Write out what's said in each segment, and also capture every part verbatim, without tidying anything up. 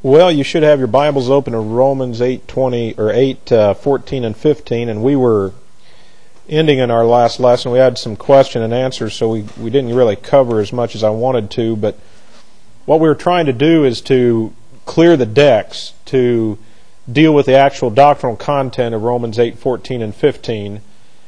Well, you should have your Bibles open to Romans eight twenty or eight uh, fourteen and fifteen, and we were ending in our last lesson. We had some question and answers, so we, we didn't really cover as much as I wanted to, but what we were trying to do is to clear the decks, to deal with the actual doctrinal content of Romans eight fourteen and fifteen.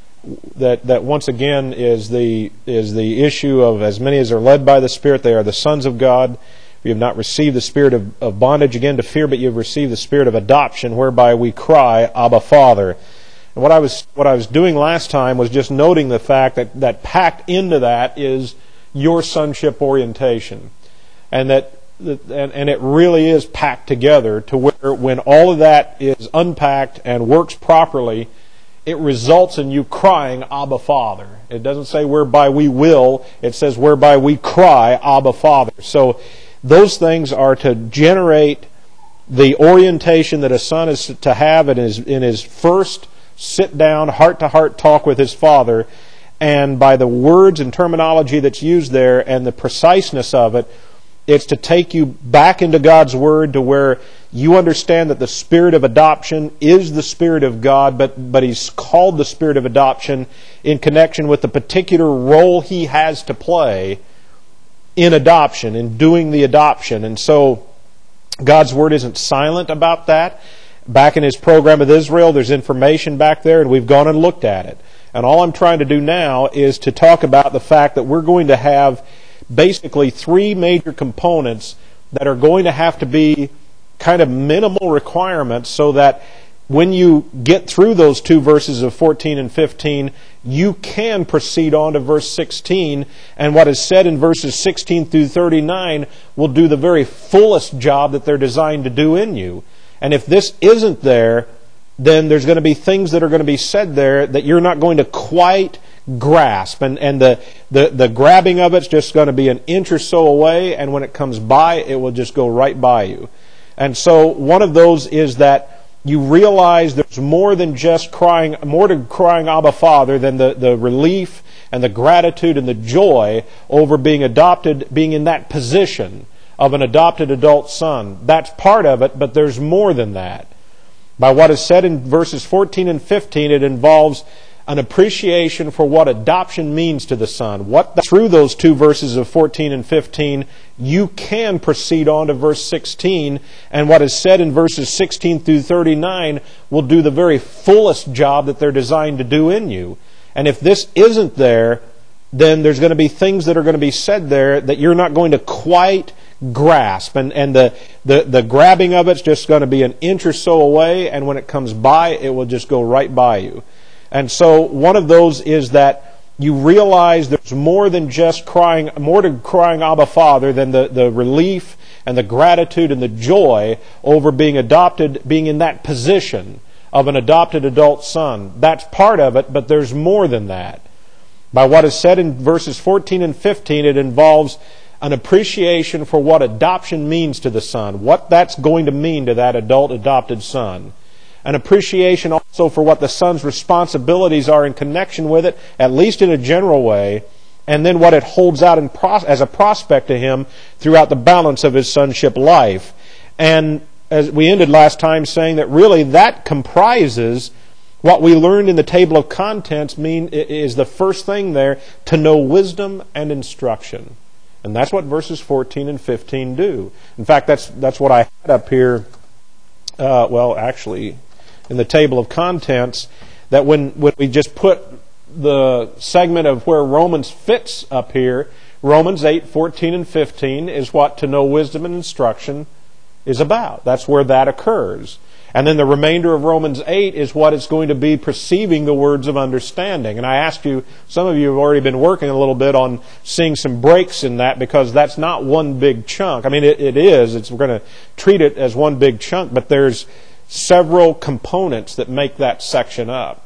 That that once again is the is the issue of as many as are led by the Spirit, they are the sons of God. You have not received the spirit of, of bondage again to fear, but you have received the spirit of adoption, whereby we cry, Abba, Father. And what I was what I was doing last time was just noting the fact that, that packed into that is your sonship orientation, and that and, and it really is packed together to where when all of that is unpacked and works properly, it results in you crying, Abba, Father. It doesn't say whereby we will; it says whereby we cry, Abba, Father. So those things are to generate the orientation that a son is to have in his, in his first sit-down, heart-to-heart talk with his father. And by the words and terminology that's used there and the preciseness of it, it's to take you back into God's Word to where you understand that the spirit of adoption is the Spirit of God, but, but He's called the spirit of adoption in connection with the particular role He has to play in adoption, in doing the adoption. And so God's Word isn't silent about that. Back in His program with Israel, there's information back there, and we've gone and looked at it. And all I'm trying to do now is to talk about the fact that we're going to have basically three major components that are going to have to be kind of minimal requirements so that when you get through those two verses of fourteen and fifteen, you can proceed on to verse sixteen, and what is said in verses sixteen through thirty-nine will do the very fullest job that they're designed to do in you. And if this isn't there, then there's going to be things that are going to be said there that you're not going to quite grasp. And, and the, the, the grabbing of it's just going to be an inch or so away, and when it comes by, it will just go right by you. And so one of those is that you realize there's more than just crying, more to crying Abba, Father than the, the relief and the gratitude and the joy over being adopted, being in that position of an adopted adult son. That's part of it, but there's more than that. By what is said in verses fourteen and fifteen, it involves an appreciation for what adoption means to the son. What the, through those two verses of fourteen and fifteen, you can proceed on to verse sixteen, and what is said in verses sixteen through thirty-nine will do the very fullest job that they're designed to do in you. And if this isn't there, then there's going to be things that are going to be said there that you're not going to quite grasp. And, and the, the, the grabbing of it's just going to be an inch or so away, and when it comes by, it will just go right by you. And so one of those is that you realize there's more than just crying, more to crying Abba, Father than the, the relief and the gratitude and the joy over being adopted, being in that position of an adopted adult son. That's part of it, but there's more than that. By what is said in verses fourteen and fifteen, it involves an appreciation for what adoption means to the son, what that's going to mean to that adult adopted son. An appreciation also for what the son's responsibilities are in connection with it, at least in a general way, and then what it holds out in pros- as a prospect to him throughout the balance of his sonship life. And as we ended last time saying that really that comprises what we learned in the table of contents mean is the first thing there, to know wisdom and instruction. And that's what verses fourteen and fifteen do. In fact, that's that's what I had up here, uh, well, actually, in the table of contents, that when, when we just put the segment of where Romans fits up here, Romans eight, fourteen and fifteen is what to know wisdom and instruction is about. That's where that occurs. And then the remainder of Romans eight is what is going to be perceiving the words of understanding. And I asked you, some of you have already been working a little bit on seeing some breaks in that, because that's not one big chunk. I mean, it, it is. It's, we're going to treat it as one big chunk, but there's several components that make that section up.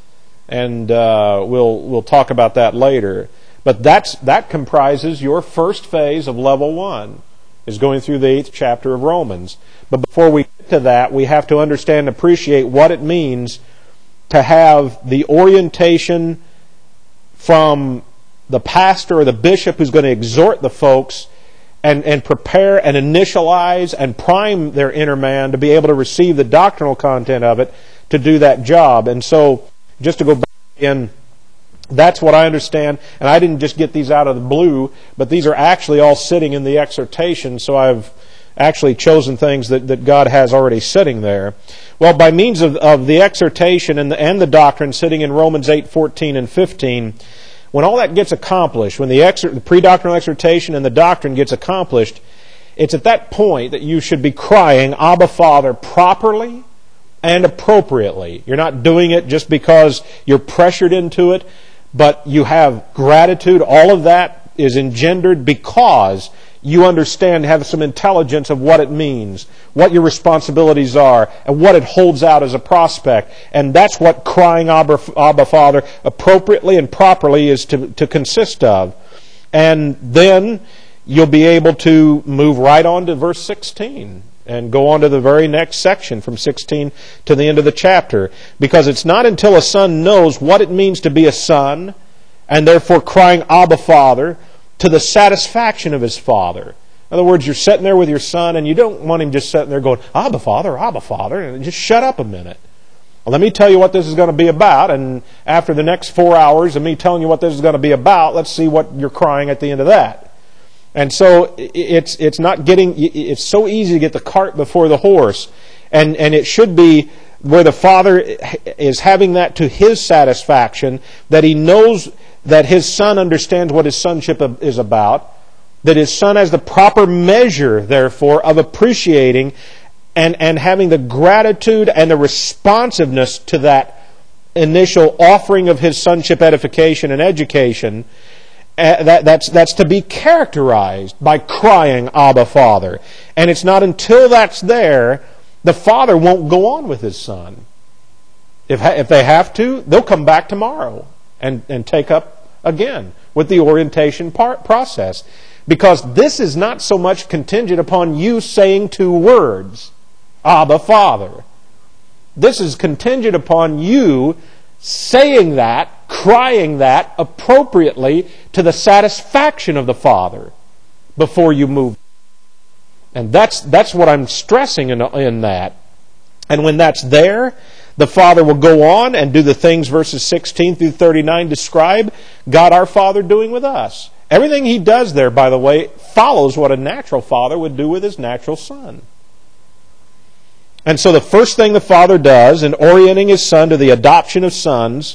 And uh, we'll we'll talk about that later. But that's that comprises your first phase of level one, is going through the eighth chapter of Romans. But before we get to that, we have to understand and appreciate what it means to have the orientation from the pastor or the bishop who's going to exhort the folks and, and prepare and initialize and prime their inner man to be able to receive the doctrinal content of it to do that job. And so, just to go back in, that's what I understand, and I didn't just get these out of the blue, but these are actually all sitting in the exhortation, so I've actually chosen things that, that God has already sitting there. Well, by means of, of the exhortation and the, and the doctrine sitting in Romans eight, fourteen, and fifteen, when all that gets accomplished, when the, exor- the pre-doctrinal exhortation and the doctrine gets accomplished, it's at that point that you should be crying, Abba, Father, properly and appropriately. You're not doing it just because you're pressured into it, but you have gratitude. All of that is engendered because you understand, have some intelligence of what it means, what your responsibilities are, and what it holds out as a prospect. And that's what crying Abba, Abba Father appropriately and properly is to, to consist of. And then you'll be able to move right on to verse sixteen and go on to the very next section from sixteen to the end of the chapter. Because it's not until a son knows what it means to be a son, and therefore crying Abba Father, to the satisfaction of his father. In other words, you're sitting there with your son, and you don't want him just sitting there going, Abba Father, Abba Father, and just shut up a minute. Well, let me tell you what this is going to be about, and after the next four hours of me telling you what this is going to be about, let's see what you're crying at the end of that. And so it's it's not getting, it's so easy to get the cart before the horse, and, and it should be where the father is having that to his satisfaction, that he knows that his son understands what his sonship is about, that his son has the proper measure, therefore, of appreciating and, and having the gratitude and the responsiveness to that initial offering of his sonship edification and education. Uh, that, that's, that's to be characterized by crying, Abba, Father. And it's not until that's there, the father won't go on with his son. If, if they have to, they'll come back tomorrow and, and take up again with the orientation part, process. Because this is not so much contingent upon you saying two words, Abba, Father. This is contingent upon you saying that, crying that appropriately to the satisfaction of the Father before you move. And that's that's what I'm stressing in, in that. And when that's there, the Father will go on and do the things verses sixteen through thirty-nine describe God our Father doing with us. Everything He does there, by the way, follows what a natural father would do with his natural son. And so the first thing the Father does in orienting His Son to the adoption of sons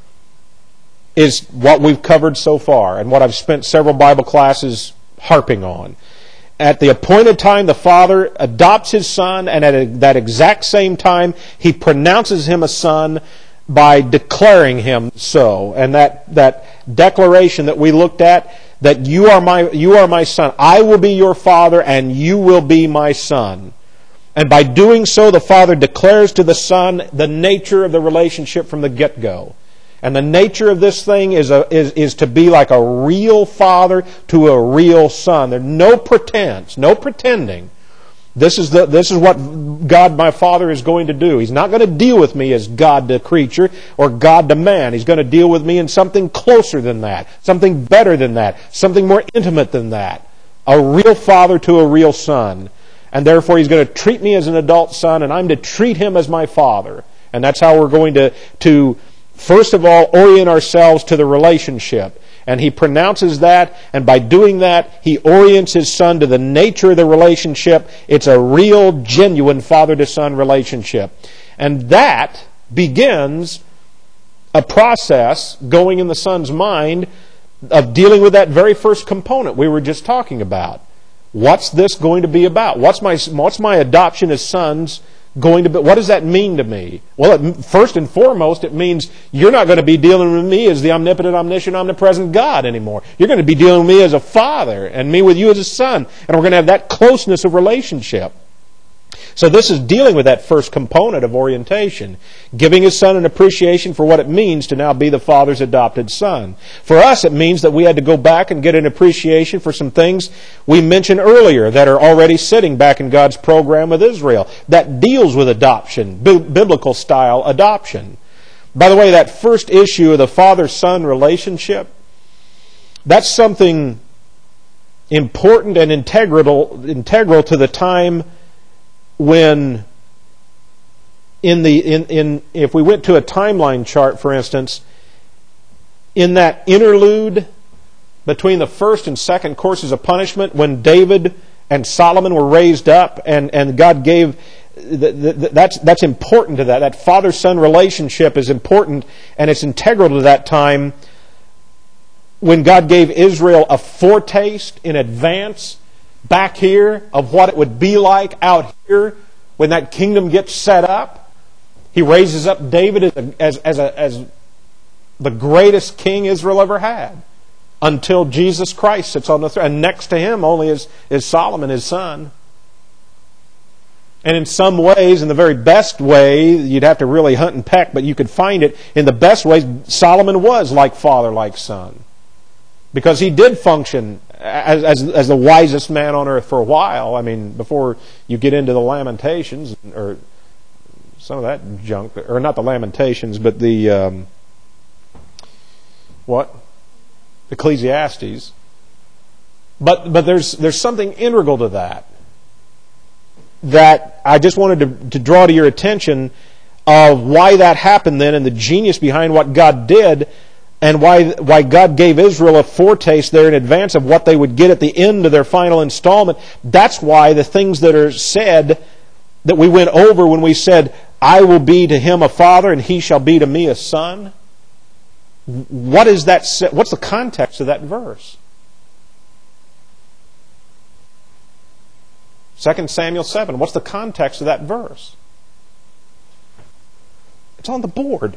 is what we've covered so far and what I've spent several Bible classes harping on. At the appointed time, the Father adopts His Son, and at that exact same time, He pronounces Him a son by declaring Him so. And that, that declaration that we looked at, that you are my you are my son, I will be your Father, and you will be my son. And by doing so, the Father declares to the Son the nature of the relationship from the get-go. And the nature of this thing is, a, is, is to be like a real father to a real son. There's no pretense, no pretending. This is, the, this is what God my Father is going to do. He's not going to deal with me as God to creature or God to man. He's going to deal with me in something closer than that, something better than that, something more intimate than that. A real father to a real son. And therefore He's going to treat me as an adult son, and I'm to treat Him as my Father. And that's how we're going to, to first of all, orient ourselves to the relationship. And He pronounces that, and by doing that, He orients His Son to the nature of the relationship. It's a real, genuine father-to-son relationship. And that begins a process going in the Son's mind of dealing with that very first component we were just talking about. What's this going to be about? What's my, what's my adoption as sons going to be? What does that mean to me? Well, it, first and foremost, it means you're not going to be dealing with me as the omnipotent, omniscient, omnipresent God anymore. You're going to be dealing with me as a father, and me with you as a son. And we're going to have that closeness of relationship. So this is dealing with that first component of orientation, giving His Son an appreciation for what it means to now be the Father's adopted son. For us, it means that we had to go back and get an appreciation for some things we mentioned earlier that are already sitting back in God's program with Israel that deals with adoption, bi- biblical style adoption. By the way, that first issue of the father-son relationship, that's something important and integral integral to the time when in the in, in if we went to a timeline chart, for instance, in that interlude between the first and second courses of punishment, when David and Solomon were raised up and, and God gave, that's, that's important to that. That father-son relationship is important, and it's integral to that time when God gave Israel a foretaste in advance back here of what it would be like out here when that kingdom gets set up. He raises up David as, a, as, as, a, as the greatest king Israel ever had, until Jesus Christ sits on the throne. And next to him only is, is Solomon, his son. And in some ways, in the very best way, you'd have to really hunt and peck, but you could find it. In the best ways, Solomon was like father, like son. Because he did function as, as, as the wisest man on earth for a while. I mean, before you get into the Lamentations, or some of that junk, or not the Lamentations, but the, um, what? Ecclesiastes. But but there's there's something integral to that that I just wanted to, to draw to your attention of why that happened then, and the genius behind what God did, and why why God gave Israel a foretaste there in advance of what they would get at the end of their final installment. That's why the things that are said that we went over when we said, I will be to him a father and he shall be to me a son. What is that? What's the context of that verse? Second Samuel seven. What's the context of that verse? It's on the board.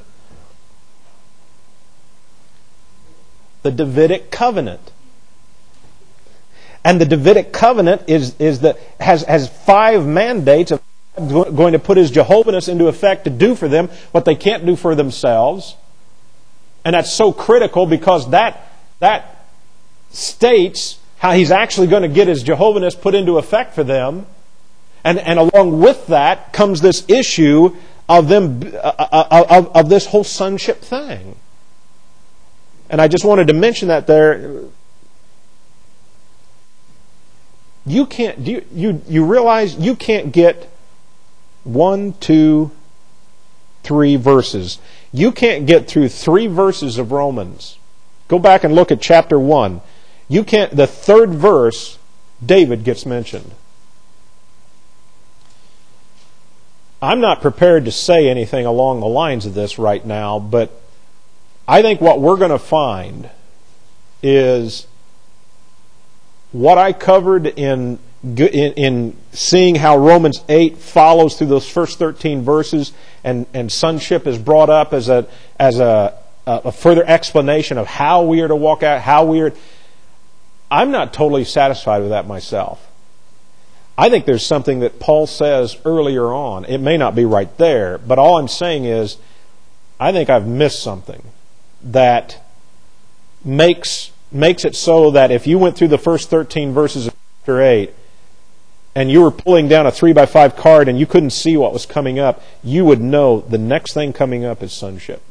The Davidic covenant. And the Davidic covenant is, is the, has, has five mandates of going to put his Jehovah's into effect to do for them what they can't do for themselves. And that's so critical because that, that states how he's actually going to get his Jehovah's put into effect for them. And, and along with that comes this issue of them uh, of, of this whole sonship thing. And I just wanted to mention that there. You can't, do you, you, you realize you can't get one, two, three verses. You can't get through three verses of Romans. Go back and look at chapter one. You can't, the third verse, David gets mentioned. I'm not prepared to say anything along the lines of this right now, but I think what we're going to find is what I covered in In, in seeing how Romans eight follows through those first thirteen verses, and, and sonship is brought up as a as a, a further explanation of how we are to walk out, how we are. I'm not totally satisfied with that myself. I think there's something that Paul says earlier on. It may not be right there, but all I'm saying is, I think I've missed something that makes makes it so that if you went through the first thirteen verses of chapter eight, and you were pulling down a three by five card and you couldn't see what was coming up, you would know the next thing coming up is sonship.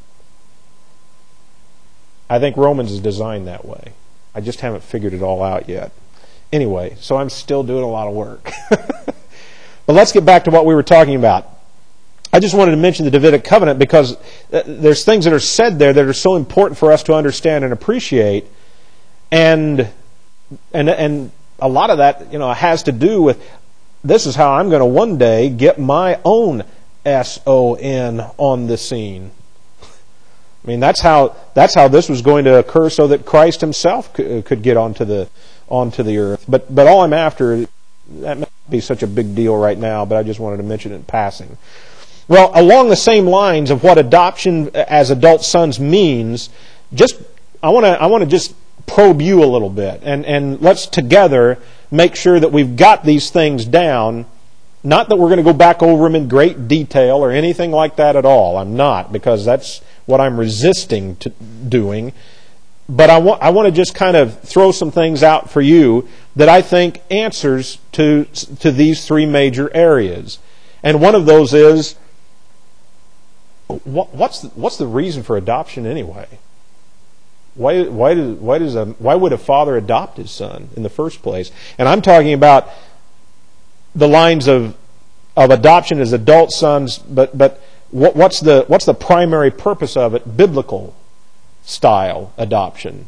I think Romans is designed that way. I just haven't figured it all out yet. Anyway, so I'm still doing a lot of work. But let's get back to what we were talking about. I just wanted to mention the Davidic covenant because there's things that are said there that are so important for us to understand and appreciate. And and and a lot of that, you know, has to do with, this is how I'm going to one day get my own S O N on the scene. I mean, that's how that's how this was going to occur, so that Christ himself could, could get onto the onto the earth. But but all I'm after, that may not be such a big deal right now, but I just wanted to mention it in passing. Well, along the same lines of what adoption as adult sons means, just I want to I want to just probe you a little bit, and, and let's together make sure that we've got these things down. Not that we're going to go back over them in great detail or anything like that at all. I'm not, because that's what I'm resisting to doing. But I want I want to just kind of throw some things out for you that I think answers to to these three major areas. And one of those is, what, what's the, what's the reason for adoption anyway? Why, why, does, why, does a, why would a father adopt his son in the first place? And I'm talking about the lines of of adoption as adult sons, but but what, what's the what's the primary purpose of it? Biblical style adoption.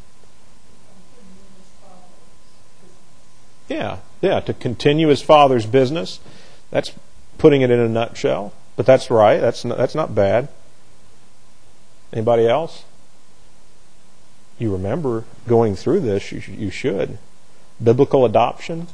Yeah, yeah, to continue his father's business. That's putting it in a nutshell. But that's right. That's not, that's not bad. Anybody else? You remember going through this, you, you should. Biblical adoption.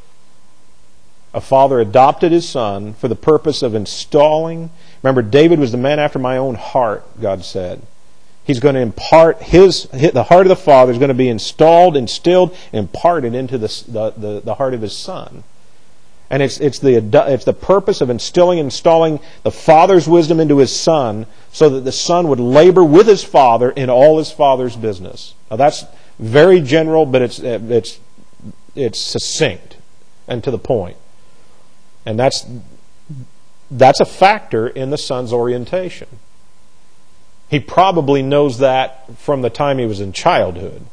A father adopted his son for the purpose of installing. Remember, David was the man after my own heart, God said. He's going to impart his, the heart of the father is going to be installed, instilled, imparted into the, the, the, the heart of his son. And it's, it's, the, it's the purpose of instilling, installing the father's wisdom into his son so that the son would labor with his father in all his father's business. Now that's very general, but it's, it's, it's succinct and to the point. And that's, that's a factor in the son's orientation. He probably knows that from the time he was in childhood.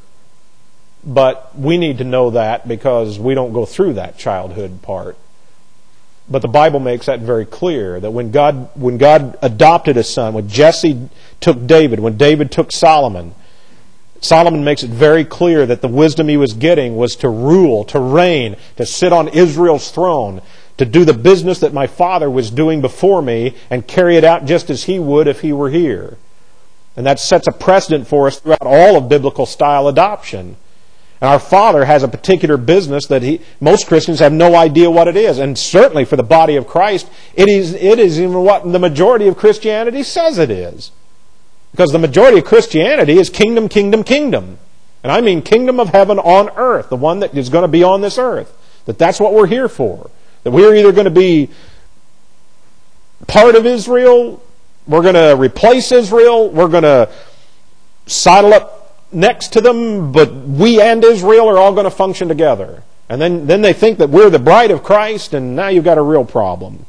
But we need to know that because we don't go through that childhood part. But the Bible makes that very clear, that when God when God adopted a son, when Jesse took David, when David took Solomon, Solomon makes it very clear that the wisdom he was getting was to rule, to reign, to sit on Israel's throne, to do the business that my father was doing before me and carry it out just as he would if he were here. And that sets a precedent for us throughout all of biblical style adoption. And our Father has a particular business that he, most Christians have no idea what it is. And certainly for the body of Christ, it is, it is even what the majority of Christianity says it is. Because the majority of Christianity is kingdom, kingdom, kingdom. And I mean kingdom of heaven on earth, the one that is going to be on this earth. That that's what we're here for. That we're either going to be part of Israel, we're going to replace Israel, we're going to sidle up next to them, but we and Israel are all going to function together. And then, then they think that we're the bride of Christ, and now you've got a real problem.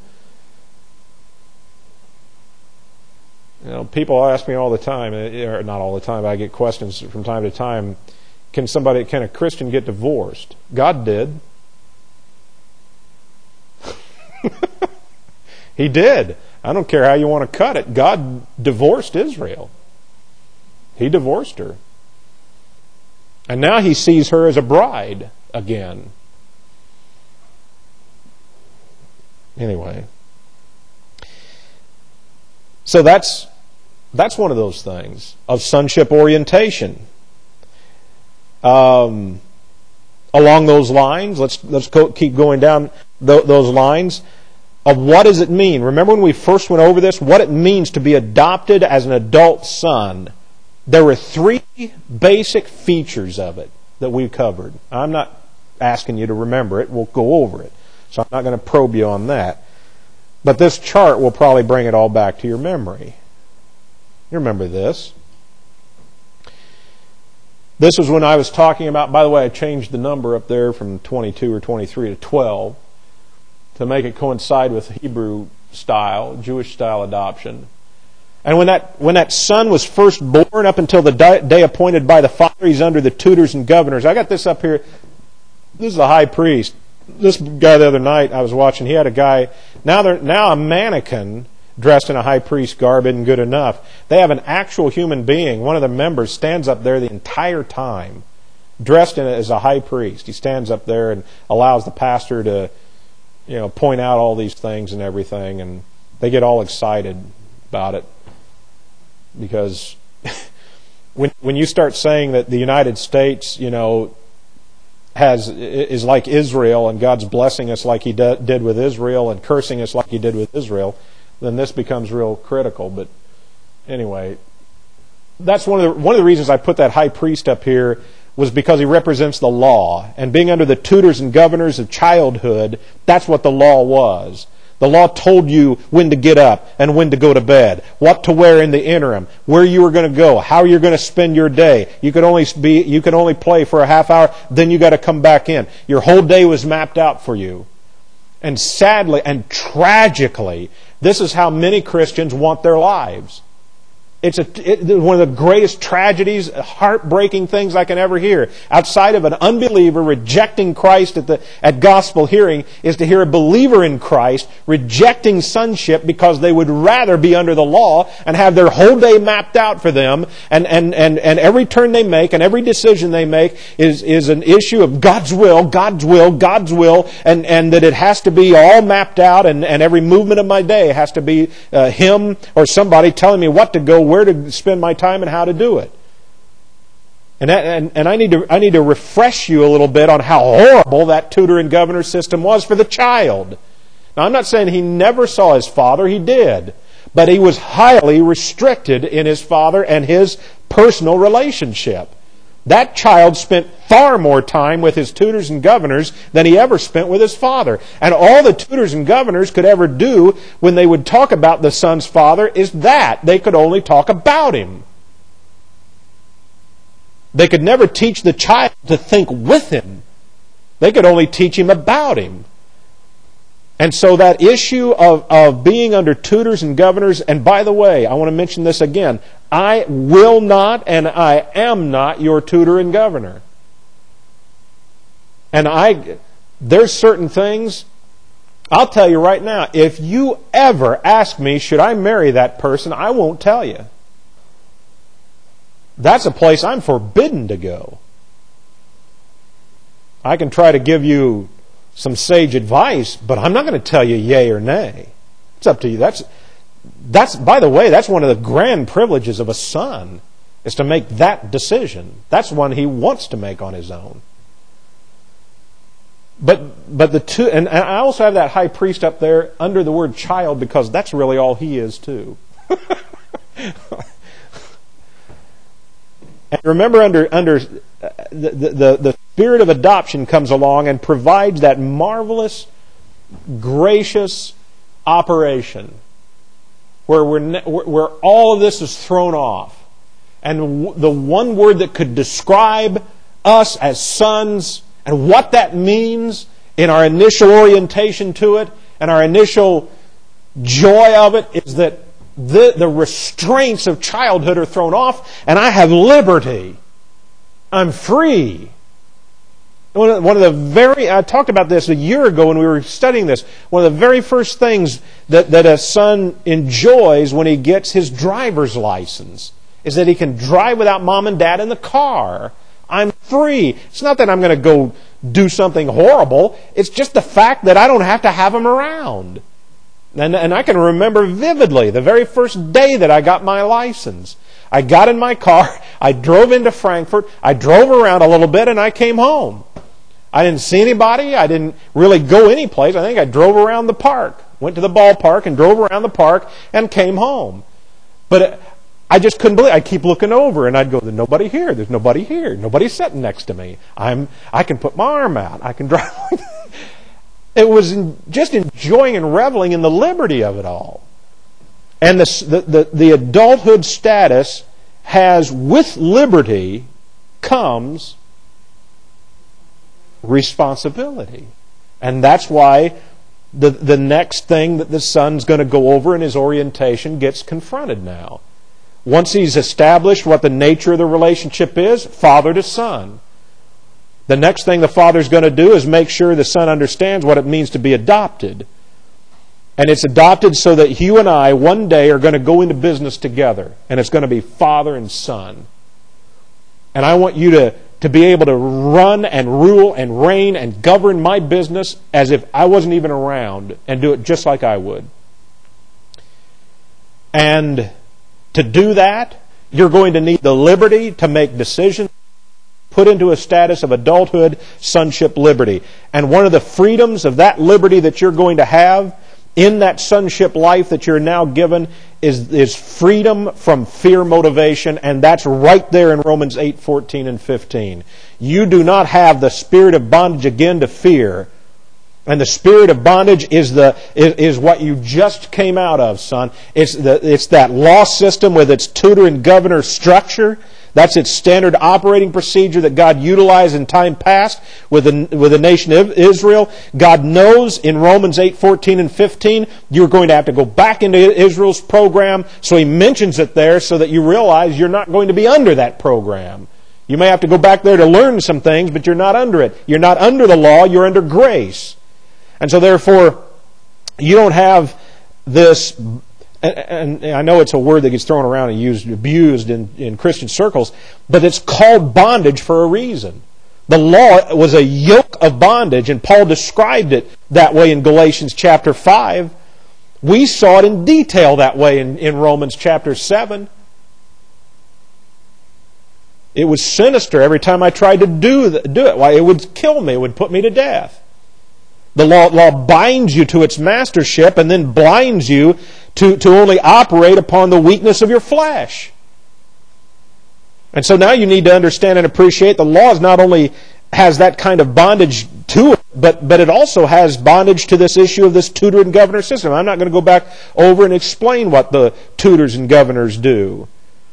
You know, people ask me all the time, or not all the time, but I get questions from time to time, can somebody, can a Christian get divorced? God did. He did. I don't care how you want to cut it. God divorced Israel. He divorced her. And now he sees her as a bride again. Anyway. So that's that's one of those things of sonship orientation. Um, along those lines, let's let's go, keep going down th- those lines of what does it mean? Remember when we first went over this, what it means to be adopted as an adult son. There were three basic features of it that we covered. I'm not asking you to remember it. We'll go over it. So I'm not going to probe you on that. But this chart will probably bring it all back to your memory. You remember this. This was when I was talking about, by the way, I changed the number up there from twenty-two or twenty-three to twelve to make it coincide with Hebrew style, Jewish style adoption. And when that when that son was first born, up until the day appointed by the father, he's under the tutors and governors. I got this up here. This is a high priest. This guy the other night I was watching, he had a guy, now they're now a mannequin dressed in a high priest garb isn't good enough. They have an actual human being. One of the members stands up there the entire time, dressed in as a high priest. He stands up there and allows the pastor to, you know, point out all these things and everything, and they get all excited about it. Because when when you start saying that the United States, you know, has is like Israel and God's blessing us like He did with Israel and cursing us like He did with Israel, then this becomes real critical. But anyway, that's one of the one of the reasons I put that high priest up here was because he represents the law, and being under the tutors and governors of childhood, that's what the law was. The law told you when to get up and when to go to bed, what to wear in the interim, where you were going to go, how you're going to spend your day. You could only be, you could only play for a half hour, then you got to come back in. Your whole day was mapped out for you. And sadly and tragically, this is how many Christians want their lives. It's a, it, one of the greatest tragedies, heartbreaking things I can ever hear. Outside of an unbeliever rejecting Christ at the at gospel hearing is to hear a believer in Christ rejecting sonship because they would rather be under the law and have their whole day mapped out for them, and, and, and, and every turn they make and every decision they make is, is an issue of God's will, God's will, God's will, and, and that it has to be all mapped out, and, and every movement of my day has to be uh, Him or somebody telling me what to go, where to spend my time, and how to do it. And, that, and and I need to I need to refresh you a little bit on how horrible that tutor and governor system was for the child. Now, I'm not saying he never saw his father. He did. But he was highly restricted in his father and his personal relationship. That child spent far more time with his tutors and governors than he ever spent with his father. And all the tutors and governors could ever do when they would talk about the son's father is that. They could only talk about him. They could never teach the child to think with him. They could only teach him about him. And so that issue of, of being under tutors and governors, and by the way, I want to mention this again, I will not and I am not your tutor and governor. And I, there's certain things, I'll tell you right now, if you ever ask me, should I marry that person, I won't tell you. That's a place I'm forbidden to go. I can try to give you some sage advice, but I'm not going to tell you yay or nay. It's up to you. That's, that's, by the way, that's one of the grand privileges of a son, is to make that decision. That's one he wants to make on his own. But, but the two, and I also have that high priest up there under the word child because that's really all he is too. And remember, under under the, the the spirit of adoption comes along and provides that marvelous, gracious operation where we're where all of this is thrown off, and the one word that could describe us as sons and what that means in our initial orientation to it and our initial joy of it is that The, the restraints of childhood are thrown off, and I have liberty. I'm free. One of, one of the very, I talked about this a year ago when we were studying this. One of the very first things that, that a son enjoys when he gets his driver's license is that he can drive without mom and dad in the car. I'm free. It's not that I'm going to go do something horrible. It's just the fact that I don't have to have him around. And, and I can remember vividly the very first day that I got my license. I got in my car, I drove into Frankfurt, I drove around a little bit, and I came home. I didn't see anybody, I didn't really go anyplace. I think I drove around the park, went to the ballpark and drove around the park and came home. But I just couldn't believe it. I'd keep looking over and I'd go, there's nobody here, there's nobody here, nobody's sitting next to me. I'm, I can put my arm out, I can drive like that. It was just enjoying and reveling in the liberty of it all. And the, the, the, the adulthood status has, with liberty, comes responsibility. And that's why the, the next thing that the son's going to go over in his orientation gets confronted now. Once he's established what the nature of the relationship is, father to son. The next thing the father's going to do is make sure the son understands what it means to be adopted. And it's adopted so that you and I one day are going to go into business together. And it's going to be father and son. And I want you to, to be able to run and rule and reign and govern my business as if I wasn't even around and do it just like I would. And to do that, you're going to need the liberty to make decisions, put into a status of adulthood, sonship, liberty. And one of the freedoms of that liberty that you're going to have in that sonship life that you're now given is, is freedom from fear motivation, and that's right there in Romans eight, fourteen, and fifteen. You do not have the spirit of bondage again to fear. And the spirit of bondage is the is, is what you just came out of, son. It's the it's that law system with its tutor and governor structure That's its standard operating procedure that God utilized in time past with the, with the nation of Israel. God knows in Romans eight, fourteen, and fifteen, you're going to have to go back into Israel's program, so He mentions it there so that you realize you're not going to be under that program. You may have to go back there to learn some things, but you're not under it. You're not under the law, you're under grace. And so therefore, you don't have this, and I know it's a word that gets thrown around and used, abused in, in Christian circles, but it's called bondage for a reason. The law was a yoke of bondage, and Paul described it that way in Galatians chapter five. We saw it in detail that way in, in Romans chapter seven. It was sinister every time I tried to do, the, do it. Why, it would kill me. It would put me to death. The law, law binds you to its mastership and then blinds you to, to only operate upon the weakness of your flesh. And so now you need to understand and appreciate the law is not only has that kind of bondage to it, but, but it also has bondage to this issue of this tutor and governor system. I'm not going to go back over and explain what the tutors and governors do.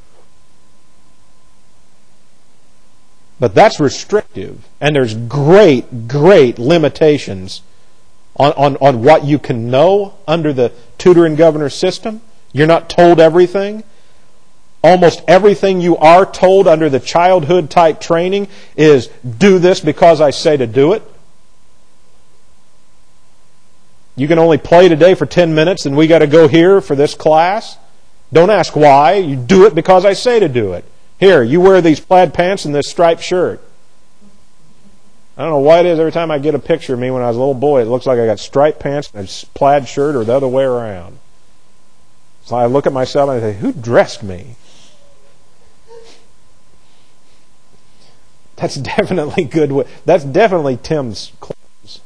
But that's restrictive. And there's great, great limitations on, on, on what you can know under the tutor and governor system. You're not told everything. Almost everything you are told under the childhood type training is do this because I say to do it. You can only play today for ten minutes and we got to go here for this class. Don't ask why. You do it because I say to do it. Here, you wear these plaid pants and this striped shirt. I don't know why it is every time I get a picture of me when I was a little boy, it looks like I got striped pants and a plaid shirt or the other way around. So I look at myself and I say, who dressed me? That's definitely good. That's definitely Tim's clothes.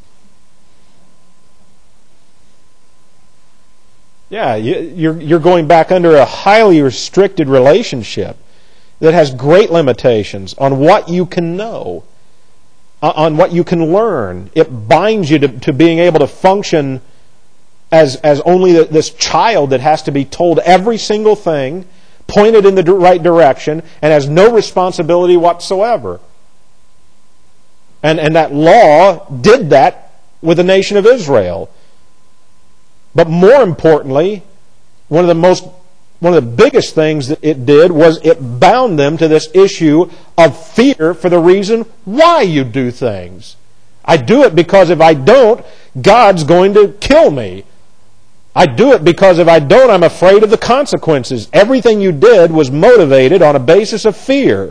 Yeah, you're you're going back under a highly restricted relationship that has great limitations on what you can know, on what you can learn. It binds you to, to being able to function as as only this child that has to be told every single thing, pointed in the right direction, and has no responsibility whatsoever. And, and that law did that with the nation of Israel. But more importantly, one of the most, one of the biggest things that it did was it bound them to this issue of fear for the reason why you do things. I do it because if I don't, God's going to kill me. I do it because if I don't, I'm afraid of the consequences. Everything you did was motivated on a basis of fear.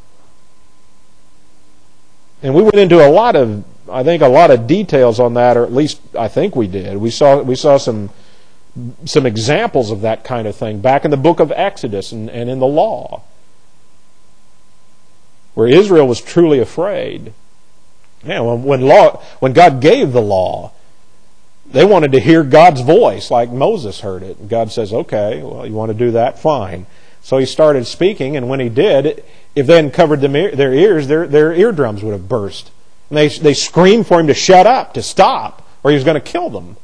And we went into a lot of, I think, a lot of details on that, or at least I think we did. We saw we saw some some examples of that kind of thing back in the book of Exodus and, and in the law, where Israel was truly afraid. Man, when, when law, when God gave the law, they wanted to hear God's voice like Moses heard it. And God says, okay, well, you want to do that? Fine. So He started speaking, and when He did, if they hadn't covered them, their ears, their, their eardrums would have burst. And they, they screamed for Him to shut up, to stop, or He was going to kill them.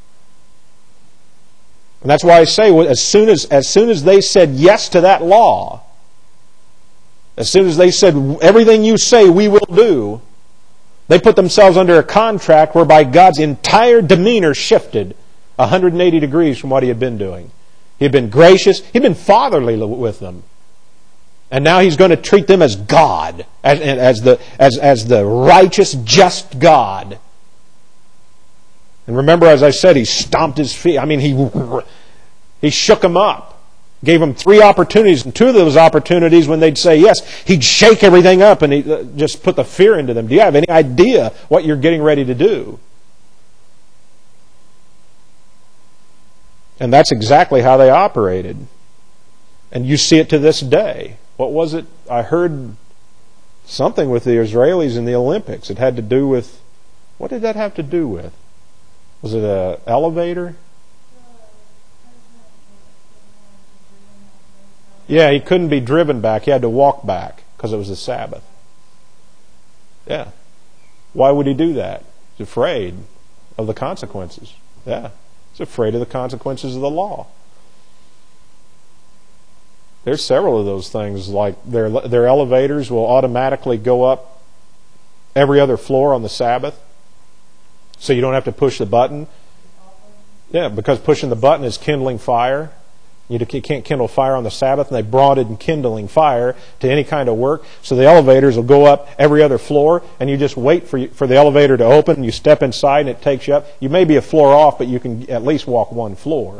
And that's why I say, as soon as, as soon as they said yes to that law, as soon as they said, everything you say we will do, they put themselves under a contract whereby God's entire demeanor shifted one hundred eighty degrees from what He had been doing. He had been gracious. He had been fatherly with them. And now He's going to treat them as God, as, as, the, as, as the righteous, just God. And remember, as I said, He stomped His feet. I mean, He, he shook them up. Gave them three opportunities, and two of those opportunities, when they'd say yes, He'd shake everything up and He'd just put the fear into them. Do you have any idea what you're getting ready to do? And that's exactly how they operated. And you see it to this day. What was it? I heard something with the Israelis in the Olympics. It had to do with, what did that have to do with? Was it an elevator? Yeah, he couldn't be driven back. He had to walk back because it was the Sabbath. Yeah. Why would he do that? He's afraid of the consequences. Yeah. He's afraid of the consequences of the law. There's several of those things, like their their elevators will automatically go up every other floor on the Sabbath, so you don't have to push the button. Yeah, because pushing the button is kindling fire. You can't kindle fire on the Sabbath, and they brought in kindling fire to any kind of work. So the elevators will go up every other floor, and you just wait for for the elevator to open, and you step inside, and it takes you up. You may be a floor off, but you can at least walk one floor.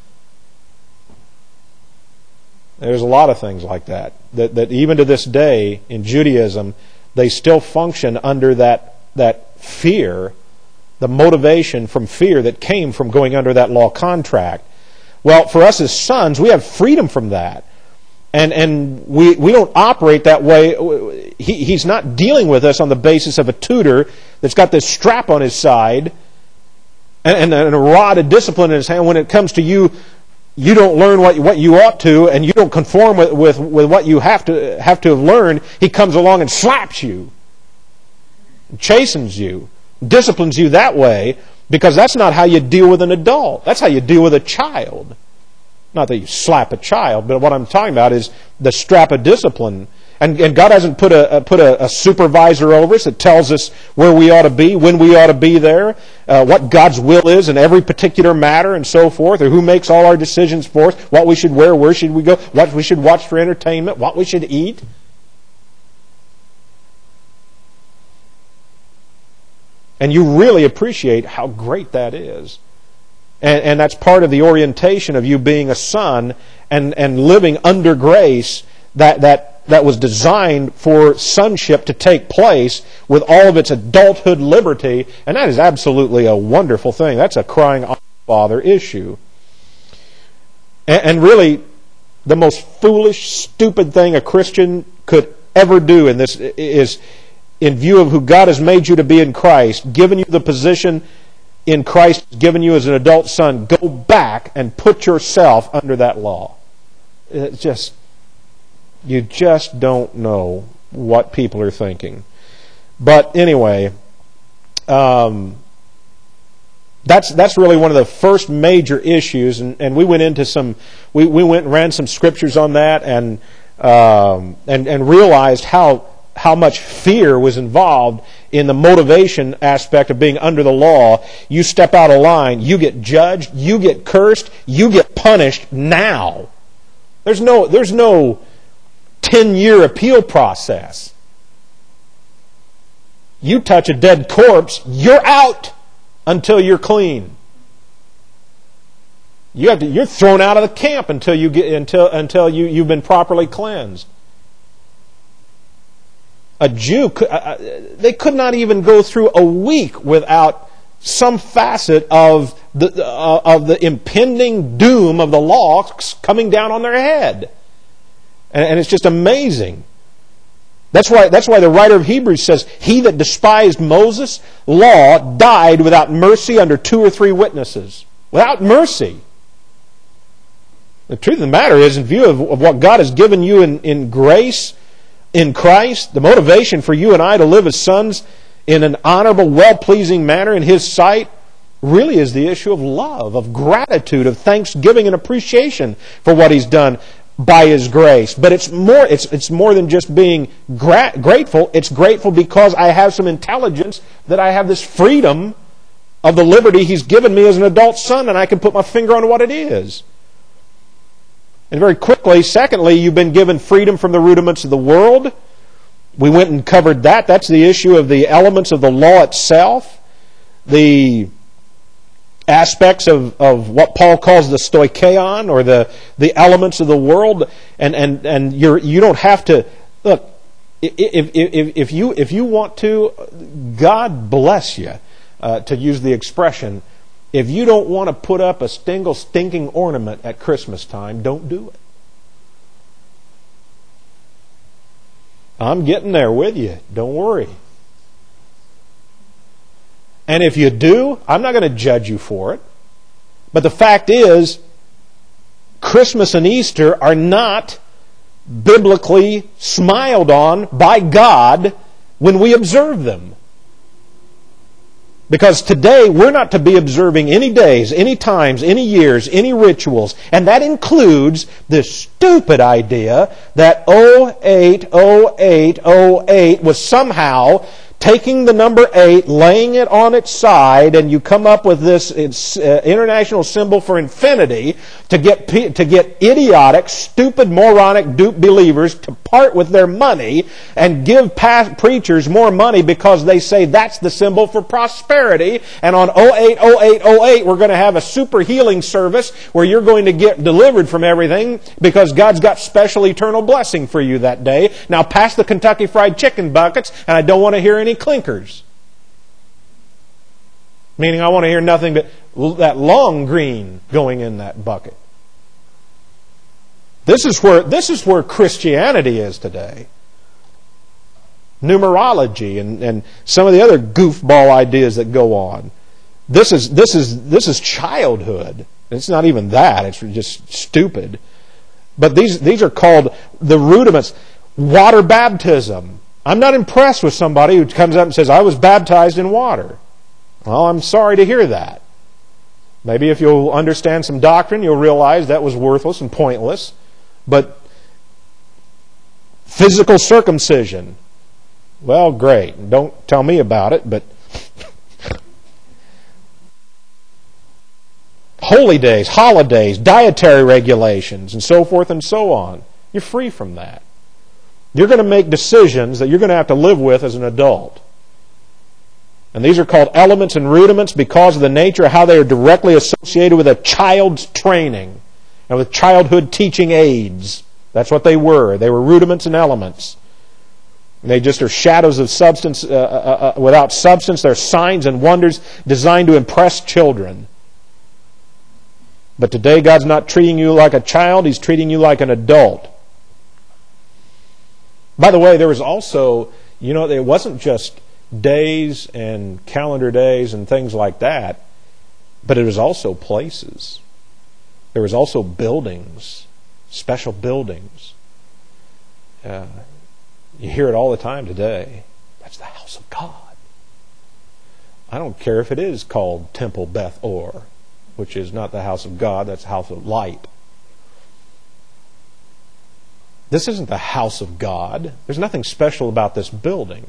There's a lot of things like that, that, that even to this day in Judaism, they still function under that, that fear, the motivation from fear that came from going under that law contract. Well, for us as sons, we have freedom from that. And and we, we don't operate that way. He, he's not dealing with us on the basis of a tutor that's got this strap on his side and, and, and a rod of discipline in his hand. When it comes to you, you don't learn what what you ought to, and you don't conform with, with, with what you have to have to have learned. He comes along and slaps you, chastens you, disciplines you that way, because that's not how you deal with an adult. That's how you deal with a child. Not that you slap a child, but what I'm talking about is the strap of discipline. And, and God hasn't put a put a, a supervisor over us that tells us where we ought to be, when we ought to be there, uh, what God's will is in every particular matter, and so forth, or who makes all our decisions for us, what we should wear, where should we go, what we should watch for entertainment, what we should eat. And you really appreciate how great that is. And, and that's part of the orientation of you being a son and, and living under grace that that that was designed for sonship to take place with all of its adulthood liberty. And that is absolutely a wonderful thing. That's a crying Abba Father issue. And, and really, the most foolish, stupid thing a Christian could ever do in this is, in view of who God has made you to be in Christ, given you the position in Christ, given you as an adult son, go back and put yourself under that law. It's just, you just don't know what people are thinking. But anyway, um, that's that's really one of the first major issues, and, and we went into some, we, we went and ran some scriptures on that, and um, and and realized how how much fear was involved in the motivation aspect of being under the law. You step out of line, you get judged, you get cursed, you get punished now. There's no there's no ten-year appeal process. You touch a dead corpse, you're out until you're clean. You have to, you're thrown out of the camp until you get until until you, you've been properly cleansed. A Jew, they could not even go through a week without some facet of the uh, of the impending doom of the law coming down on their head. And it's just amazing. That's why, that's why the writer of Hebrews says, he that despised Moses' law died without mercy under two or three witnesses. Without mercy. The truth of the matter is, in view of, of what God has given you in, in grace, in Christ, the motivation for you and I to live as sons in an honorable, well-pleasing manner in His sight, really is the issue of love, of gratitude, of thanksgiving and appreciation for what He's done by His grace. But it's more it's it's more than just being gra- grateful. It's grateful because I have some intelligence, that I have this freedom of the liberty He's given me as an adult son, and I can put my finger on what it is. And very quickly, secondly, you've been given freedom from the rudiments of the world. We went and covered that. That's the issue of the elements of the law itself. The aspects of, of what Paul calls the stoicheon, or the, the elements of the world, and, and, and you're, you don't have to look. If, if, if you if you want to, God bless you, uh, to use the expression. If you don't want to put up a single stinking ornament at Christmas time, don't do it. I'm getting there with you. Don't worry. And if you do, I'm not going to judge you for it. But the fact is, Christmas and Easter are not biblically smiled on by God when we observe them. Because today we're not to be observing any days, any times, any years, any rituals. And that includes this stupid idea that oh eight oh eight oh eight was somehow taking the number eight, laying it on its side, and you come up with this it's, uh, international symbol for infinity to get to get idiotic, stupid, moronic, dupe believers to part with their money and give past preachers more money because they say that's the symbol for prosperity. And on oh eight oh eight oh eight, we're going to have a super healing service where you're going to get delivered from everything because God's got special eternal blessing for you that day. Now pass the Kentucky Fried Chicken buckets, and I don't want to hear any clinkers. Meaning I want to hear nothing but that long green going in that bucket. This is where this is where Christianity is today. Numerology and, and some of the other goofball ideas that go on. This is this is this is childhood. It's not even that. It's just stupid. But these these are called the rudiments. Water baptism. I'm not impressed with somebody who comes up and says, I was baptized in water. Well, I'm sorry to hear that. Maybe if you'll understand some doctrine, you'll realize that was worthless and pointless. But physical circumcision, well, great. Don't tell me about it, but holy days, holidays, dietary regulations, and so forth and so on. You're free from that. You're going to make decisions that you're going to have to live with as an adult. And these are called elements and rudiments because of the nature of how they are directly associated with a child's training and with childhood teaching aids. That's what they were. They were rudiments and elements. And they just are shadows of substance uh, uh, uh, without substance. They're signs and wonders designed to impress children. But today God's not treating you like a child. He's treating you like an adult. By the way, there was also, you know, it wasn't just days and calendar days and things like that, but it was also places. There was also buildings, special buildings. Uh, you hear it all the time today. That's the house of God. I don't care if it is called Temple Beth Or, which is not the house of God, that's the house of light. This isn't the house of God. There's nothing special about this building.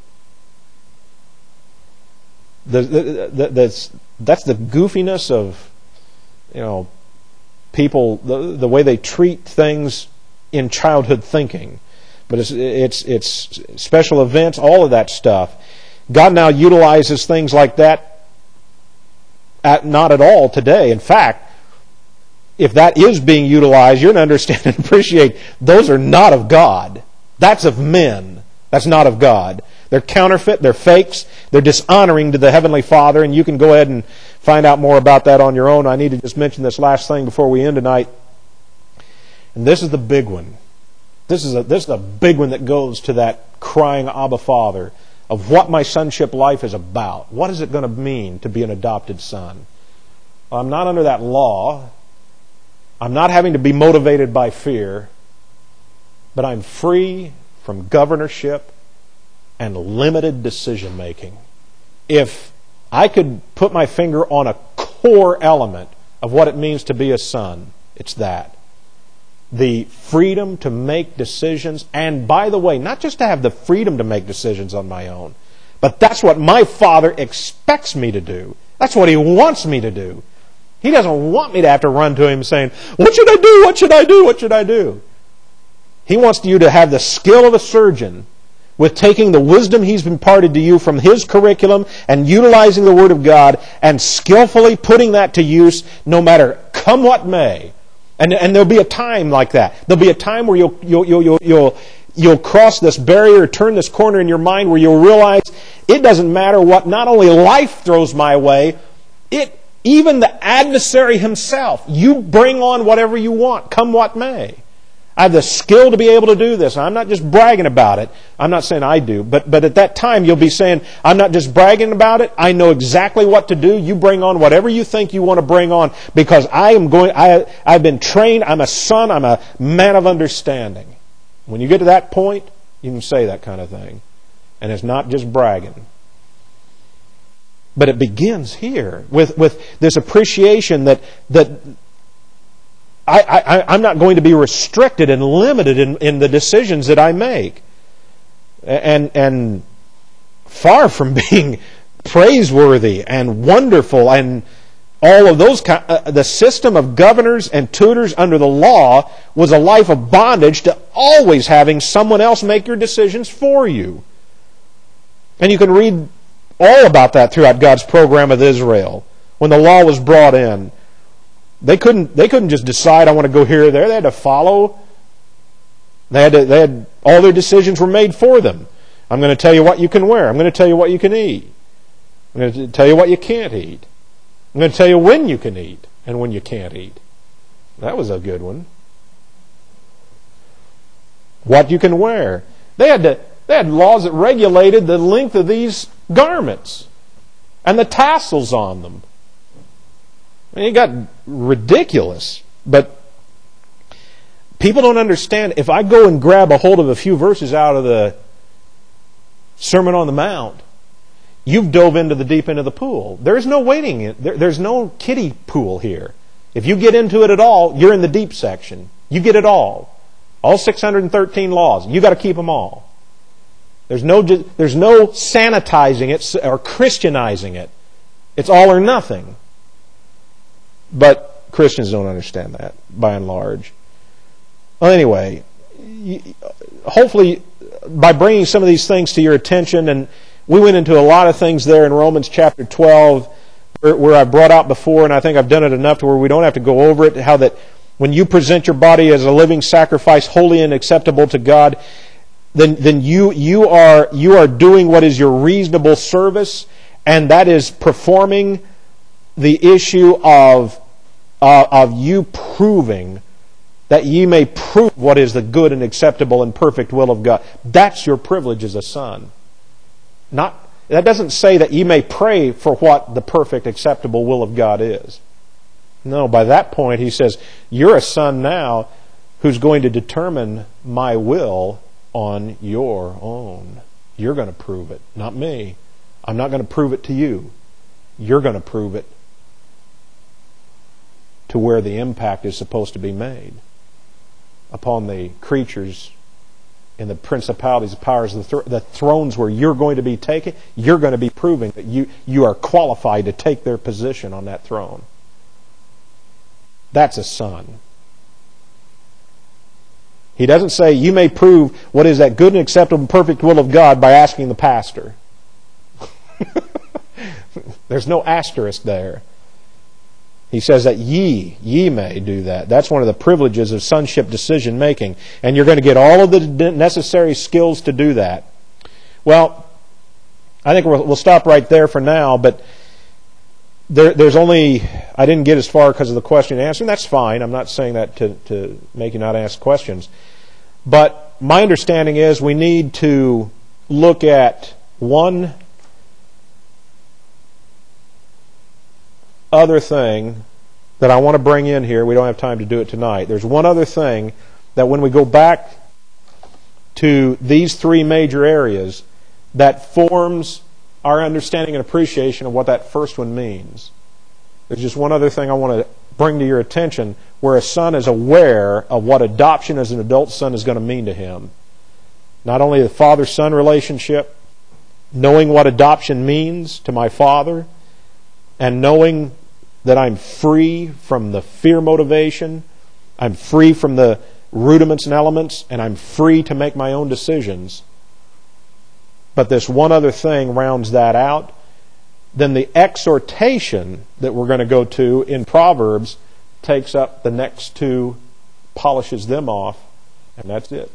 The, the, the, that's, that's the goofiness of, you know, people, the, the way they treat things in childhood thinking. But it's, it's, it's special events, all of that stuff. God now utilizes things like that at, not at all today. In fact, if that is being utilized, you're going to understand and appreciate those are not of God. That's of men. That's not of God. They're counterfeit, they're fakes, they're dishonoring to the Heavenly Father, and you can go ahead and find out more about that on your own. I need to just mention this last thing before we end tonight. And this is the big one. This is a, this is a big one that goes to that crying Abba Father of what my sonship life is about. What is it going to mean to be an adopted son? Well, I'm not under that law. I'm not having to be motivated by fear, but I'm free from governorship and limited decision making. If I could put my finger on a core element of what it means to be a son, it's that. The freedom to make decisions, and by the way, not just to have the freedom to make decisions on my own, but that's what my Father expects me to do. That's what He wants me to do. He doesn't want me to have to run to Him saying, what should I do? What should I do? What should I do? He wants you to have the skill of a surgeon with taking the wisdom He's imparted to you from His curriculum and utilizing the Word of God and skillfully putting that to use no matter come what may. And, and there'll be a time like that. There'll be a time where you'll, you'll, you'll, you'll, you'll, you'll cross this barrier, turn this corner in your mind where you'll realize it doesn't matter what not only life throws my way, it even the adversary himself, you bring on whatever you want, come what may. I have the skill to be able to do this. I'm not just bragging about it. I'm not saying I do. But, but at that time, you'll be saying, I'm not just bragging about it. I know exactly what to do. You bring on whatever you think you want to bring on because I am going, I, I've been trained. I'm a son. I'm a man of understanding. When you get to that point, you can say that kind of thing. And it's not just bragging. But it begins here with, with this appreciation that that I, I, I'm not going to be restricted and limited in, in the decisions that I make. And, and far from being praiseworthy and wonderful and all of those, uh, the system of governors and tutors under the law was a life of bondage to always having someone else make your decisions for you. And you can read all about that throughout God's program with Israel. When the law was brought in, they couldn't they couldn't just decide, I want to go here or there. They had to follow. They had to, they had all their decisions were made for them. I'm going to tell you what you can wear. I'm going to tell you what you can eat. I'm going to tell you what you can't eat. I'm going to tell you when you can eat and when you can't eat. That was a good one. What you can wear. They had to They had laws that regulated the length of these garments and the tassels on them. I mean, it got ridiculous. But people don't understand. If I go and grab a hold of a few verses out of the Sermon on the Mount, you've dove into the deep end of the pool. There is no waiting. There, there's no kiddie pool here. If you get into it at all, you're in the deep section. You get it all. All six hundred thirteen laws. You got to keep them all. There's no, there's no sanitizing it or Christianizing it. It's all or nothing. But Christians don't understand that, by and large. Well, anyway, hopefully by bringing some of these things to your attention, and we went into a lot of things there in Romans chapter twelve, where, where I brought out before, and I think I've done it enough to where we don't have to go over it, how that when you present your body as a living sacrifice, holy and acceptable to God, then then you you are you are doing what is your reasonable service, and that is performing the issue of uh, of you proving that ye may prove what is the good and acceptable and perfect will of God. That's your privilege as a son. Not that doesn't say that ye may pray for what the perfect acceptable will of God is. No, by that point he says you're a son now who's going to determine my will on your own. You're going to prove it, not me. I'm not going to prove it to you. You're going to prove it to where the impact is supposed to be made upon the creatures and the principalities, the powers, the, th- the thrones where you're going to be taken. You're going to be proving that you, you are qualified to take their position on that throne. That's a son. He doesn't say you may prove what is that good and acceptable and perfect will of God by asking the pastor. There's no asterisk there. He says that ye, ye may do that. That's one of the privileges of sonship decision making. And you're going to get all of the necessary skills to do that. Well, I think we'll, we'll stop right there for now, but there, there's only, I didn't get as far because of the question and answer, and that's fine. I'm not saying that to, to make you not ask questions. But my understanding is we need to look at one other thing that I want to bring in here. We don't have time to do it tonight. There's one other thing that when we go back to these three major areas that forms our understanding and appreciation of what that first one means. There's just one other thing I want to bring to your attention where a son is aware of what adoption as an adult son is going to mean to him. Not only the father-son relationship, knowing what adoption means to my father, and knowing that I'm free from the fear motivation, I'm free from the rudiments and elements, and I'm free to make my own decisions. But this one other thing rounds that out. Then the exhortation that we're going to go to in Proverbs takes up the next two, polishes them off, and that's it.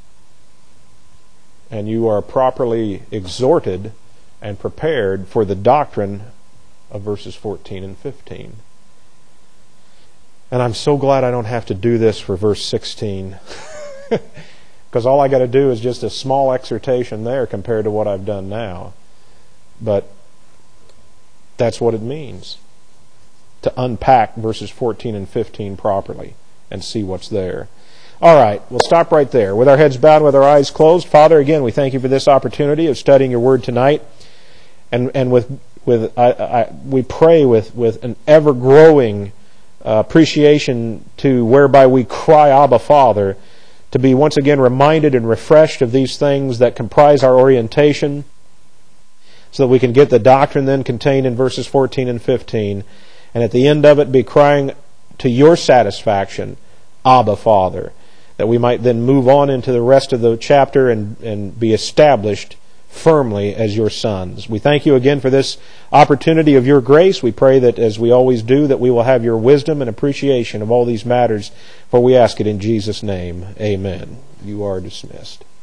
And you are properly exhorted and prepared for the doctrine of verses fourteen and fifteen. And I'm so glad I don't have to do this for verse sixteen. Because all I got to do is just a small exhortation there compared to what I've done now. But that's what it means to unpack verses fourteen and fifteen properly and see what's there. All right, we'll stop right there. With our heads bowed, with our eyes closed, Father, again, we thank you for this opportunity of studying your word tonight. And, and with with I, I, we pray with, with an ever-growing uh, appreciation to whereby we cry, Abba, Father, to be once again reminded and refreshed of these things that comprise our orientation, so that we can get the doctrine then contained in verses fourteen and fifteen, and at the end of it be crying to your satisfaction, Abba, Father, that we might then move on into the rest of the chapter and, and be established firmly as your sons. We thank you again for this opportunity of your grace. We pray that, as we always do, that we will have your wisdom and appreciation of all these matters, for we ask it in Jesus' name. Amen. You are dismissed.